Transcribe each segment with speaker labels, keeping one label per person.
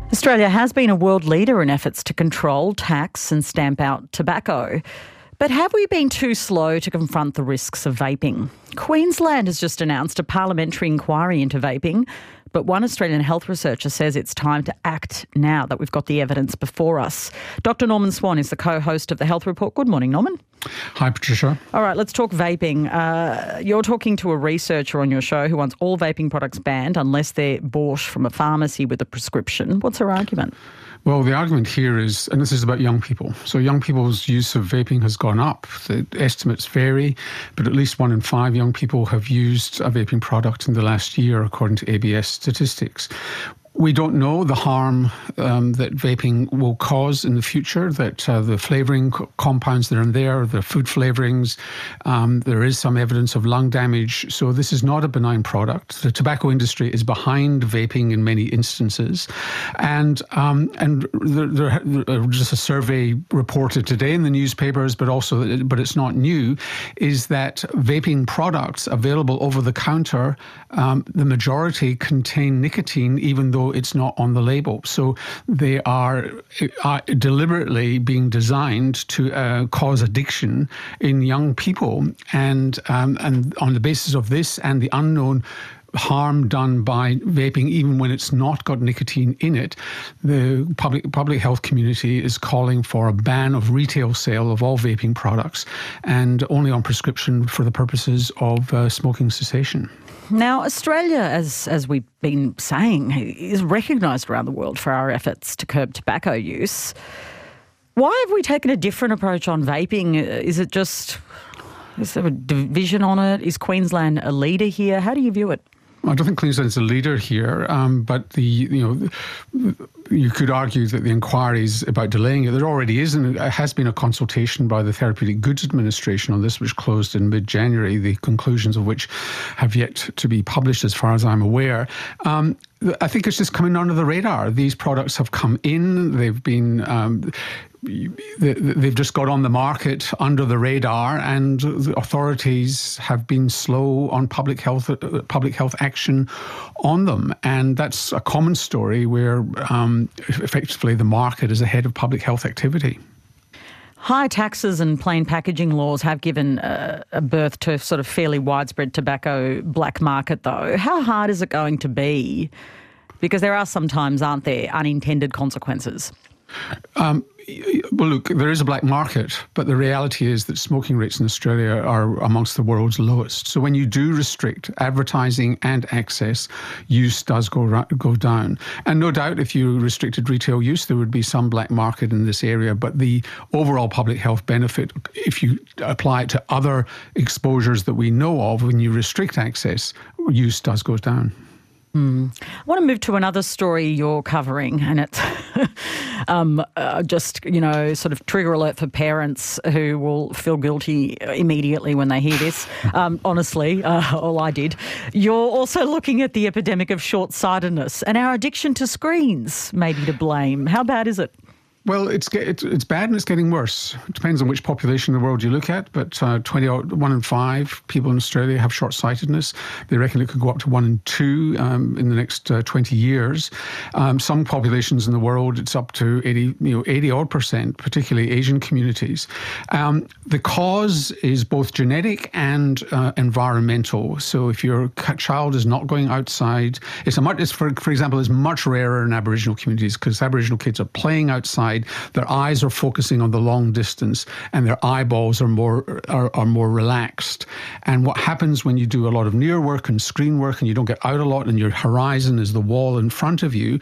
Speaker 1: Australia has been a world leader in efforts to control, tax and stamp out tobacco. But have we been too slow to confront the risks of vaping? Queensland has just announced a parliamentary inquiry into vaping, but one Australian health researcher says it's time to act now that we've got the evidence before us. Dr Norman Swan is the co-host of The Health Report. Good morning, Norman.
Speaker 2: Hi, Patricia.
Speaker 1: All right, let's talk vaping. You're talking to a researcher on your show who wants all vaping products banned unless they're bought from a pharmacy with a prescription. What's her argument?
Speaker 2: Well, the argument here is, and this is about young people, so young people's use of vaping has gone up. The estimates vary, but at least 1 in 5 young people have used a vaping product in the last year, according to ABS statistics. We don't know the harm that vaping will cause in the future, that the flavouring compounds that are in there, the food flavourings, there is some evidence of lung damage. So this is not a benign product. The tobacco industry is behind vaping in many instances. And there just a survey reported today in the newspapers, but it's not new, is that vaping products available over the counter, the majority contain nicotine, even though it's not on the label. So they are deliberately being designed to cause addiction in young people. And on the basis of this and the unknown harm done by vaping, even when it's not got nicotine in it, the public health community is calling for a ban of retail sale of all vaping products and only on prescription for the purposes of smoking cessation.
Speaker 1: Now, Australia, as we've been saying, is recognised around the world for our efforts to curb tobacco use. Why have we taken a different approach on vaping? Is there a division on it? Is Queensland a leader here? How do you view it?
Speaker 2: I don't think Queensland's a leader here, but you could argue that the inquiry is about delaying it. There already is, and it has been a consultation by the Therapeutic Goods Administration on this, which closed in mid-January, the conclusions of which have yet to be published as far as I'm aware. I think it's just coming under the radar. These products have come in, they've been... They've just got on the market under the radar, and the authorities have been slow on public health action on them. And that's a common story where effectively the market is ahead of public health activity.
Speaker 1: High taxes and plain packaging laws have given a birth to sort of fairly widespread tobacco black market, though. How hard is it going to be? Because there are sometimes, aren't there, unintended consequences?
Speaker 2: Well, look, there is a black market, but the reality is that smoking rates in Australia are amongst the world's lowest. So when you do restrict advertising and access, use does go down. And no doubt if you restricted retail use, there would be some black market in this area. But the overall public health benefit, if you apply it to other exposures that we know of, when you restrict access, use does go down.
Speaker 1: I want to move to another story you're covering, and it's sort of trigger alert for parents who will feel guilty immediately when they hear this. Honestly, all I did. You're also looking at the epidemic of short-sightedness, and our addiction to screens may be to blame. How bad is it?
Speaker 2: Well, it's bad and it's getting worse. It depends on which population in the world you look at, but 1 in 5 people in Australia have short-sightedness. They reckon it could go up to 1 in 2 in the next 20 years. Some populations in the world, it's up to 80-odd%, particularly Asian communities. The cause is both genetic and environmental. So if your child is not going outside, for example, it's much rarer in Aboriginal communities because Aboriginal kids are playing outside. Their eyes are focusing on the long distance, and their eyeballs are more relaxed. And what happens when you do a lot of near work and screen work, and you don't get out a lot, and your horizon is the wall in front of you,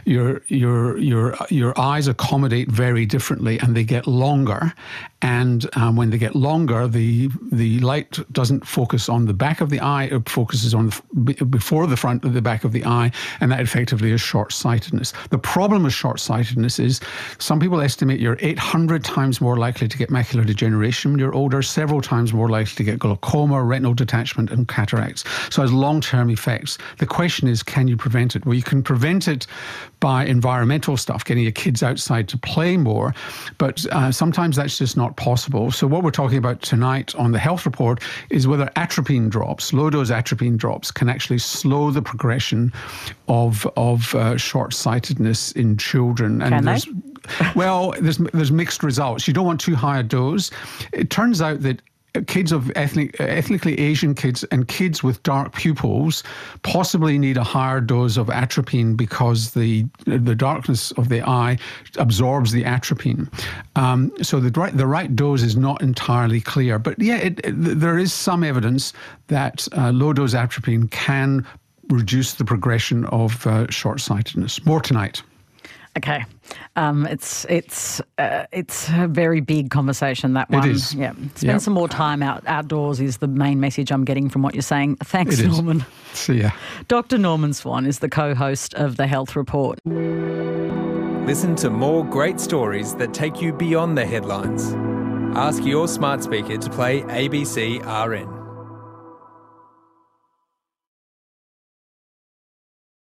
Speaker 2: your eyes accommodate very differently, and they get longer. And when they get longer, the light doesn't focus on the back of the eye; it focuses on before the front of the back of the eye, and that effectively is short-sightedness. The problem with short-sightedness is Some people estimate you're 800 times more likely to get macular degeneration when you're older, several times more likely to get glaucoma, retinal detachment and cataracts. So it has long-term effects. The question is, can you prevent it? Well, you can prevent it by environmental stuff, getting your kids outside to play more, but sometimes that's just not possible. So what we're talking about tonight on the Health Report is whether atropine drops, low-dose atropine drops, can actually slow the progression of short-sightedness in children. And
Speaker 1: can they?
Speaker 2: Well, there's mixed results. You don't want too high a dose. It turns out that kids of ethnically Asian kids and kids with dark pupils possibly need a higher dose of atropine because the darkness of the eye absorbs the atropine. So the right dose is not entirely clear. But yeah, there is some evidence that low-dose atropine can reduce the progression of short-sightedness. More tonight.
Speaker 1: Okay, it's a very big conversation, that one.
Speaker 2: It is.
Speaker 1: Yeah, spend some more time outdoors is the main message I'm getting from what you're saying. Thanks, Norman.
Speaker 2: See ya. Dr.
Speaker 1: Norman Swan is the co-host of the Health Report.
Speaker 3: Listen to more great stories that take you beyond the headlines. Ask your smart speaker to play ABC RN.